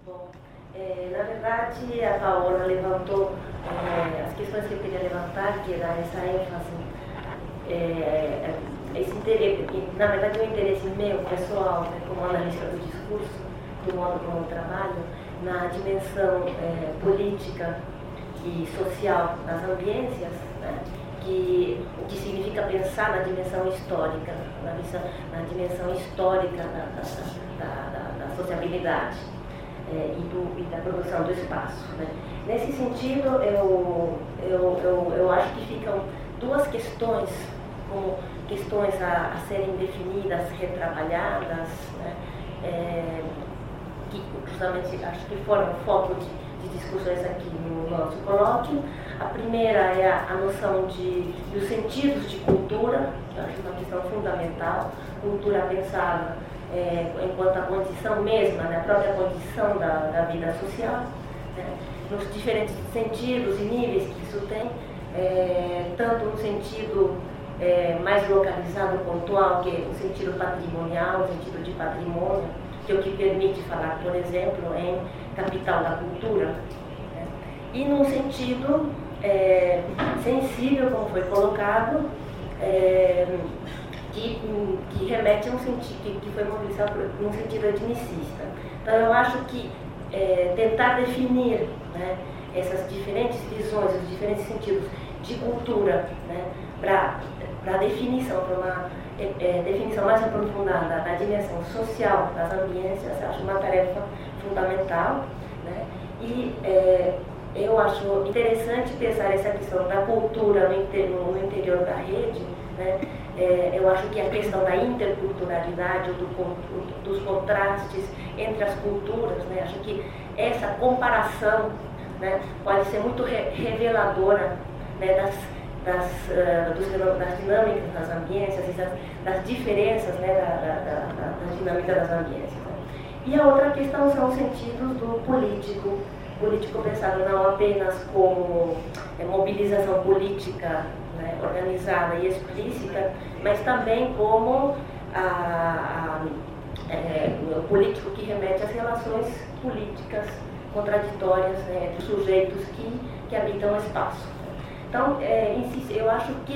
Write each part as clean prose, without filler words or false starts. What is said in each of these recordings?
Bom, na verdade, a Paola levantou as questões que eu queria levantar, que era essa ênfase, esse interesse, na verdade, o interesse meu, pessoal, né, como analista do discurso, do modo como eu trabalho, na dimensão política e social das ambiências, né, o que significa pensar na dimensão histórica, na dimensão histórica da sociabilidade e da produção do espaço. Né. Nesse sentido, eu acho que ficam duas questões, como questões a serem definidas, retrabalhadas, né, que justamente acho que foram foco de discussões aqui no nosso colóquio. A primeira é a noção dos sentidos de cultura, acho uma questão fundamental, cultura pensada enquanto a condição mesma, né, a própria condição da vida social, né, nos diferentes sentidos e níveis que isso tem, tanto no sentido mais localizado, pontual, que é o sentido patrimonial, o sentido de patrimônio, que é o que permite falar, por exemplo, em capital da cultura, né? E num sentido sensível, como foi colocado, que remete a um sentido, que foi mobilizado por um sentido etnicista. Então, eu acho que tentar definir, né, essas diferentes visões, os diferentes sentidos de cultura, né, para definição, para uma definição mais aprofundada da dimensão social das ambiências, acho uma tarefa fundamental, né? E eu acho interessante pensar essa questão da cultura no interior da rede, né? Eu acho que a questão da interculturalidade, dos contrastes entre as culturas, né? Acho que essa comparação, né, pode ser muito reveladora, né, das dinâmicas das ambiências e das diferenças, né, da dinâmica das ambiências. Né? E a outra questão são os sentidos do político pensado não apenas como mobilização política, né, organizada e explícita, mas também como o político que remete às relações políticas contraditórias, né, entre sujeitos que habitam o espaço. Então, eu acho que,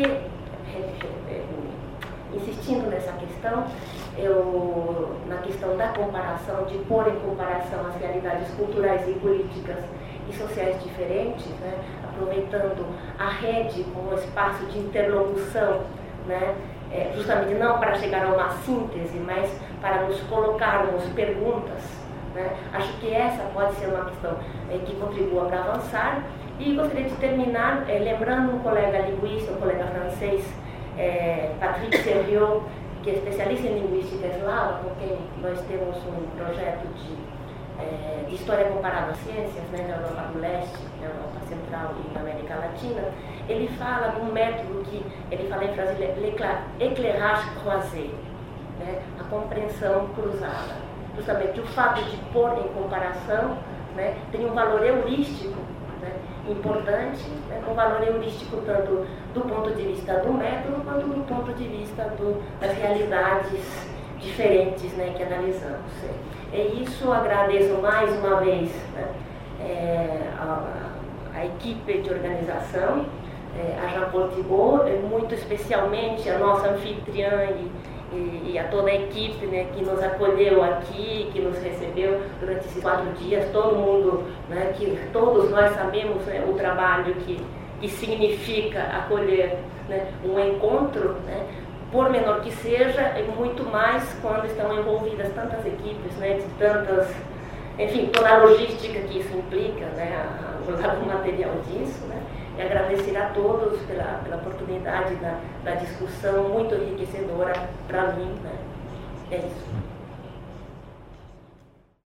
insistindo nessa questão, na questão da comparação, de pôr em comparação as realidades culturais e políticas e sociais diferentes, né, aproveitando a rede como espaço de interlocução, né, justamente não para chegar a uma síntese, mas para nos colocarmos perguntas, né. Acho que essa pode ser uma questão que contribua para avançar. E gostaria de terminar lembrando um colega linguista, um colega francês, Patrick Serriot, que é especialista em linguística eslava, com quem nós temos um projeto de história comparada às ciências, né, na Europa do Leste, na Europa Central e na América Latina. Ele fala de um método que ele fala em francês, l'éclairage croisé, né, a compreensão cruzada. Justamente o fato de pôr em comparação, né, tem um valor heurístico, né, importante, né, um valor heurístico tanto do ponto de vista do método quanto do ponto de vista das realidades diferentes, né, que analisamos. E isso agradeço mais uma vez, né, a equipe de organização, a Jean-Paul Thibault, muito especialmente a nossa anfitriã e a toda a equipe, né, que nos acolheu aqui, que nos recebeu durante esses 4 dias, todo mundo, né, que todos nós sabemos, né, o trabalho que significa acolher, né, um encontro, né, por menor que seja, é muito mais quando estão envolvidas tantas equipes, né, de tantas, enfim, toda a logística que isso implica, né, o lado material disso, né. E agradecer a todos pela oportunidade da discussão muito enriquecedora para mim, né? É isso.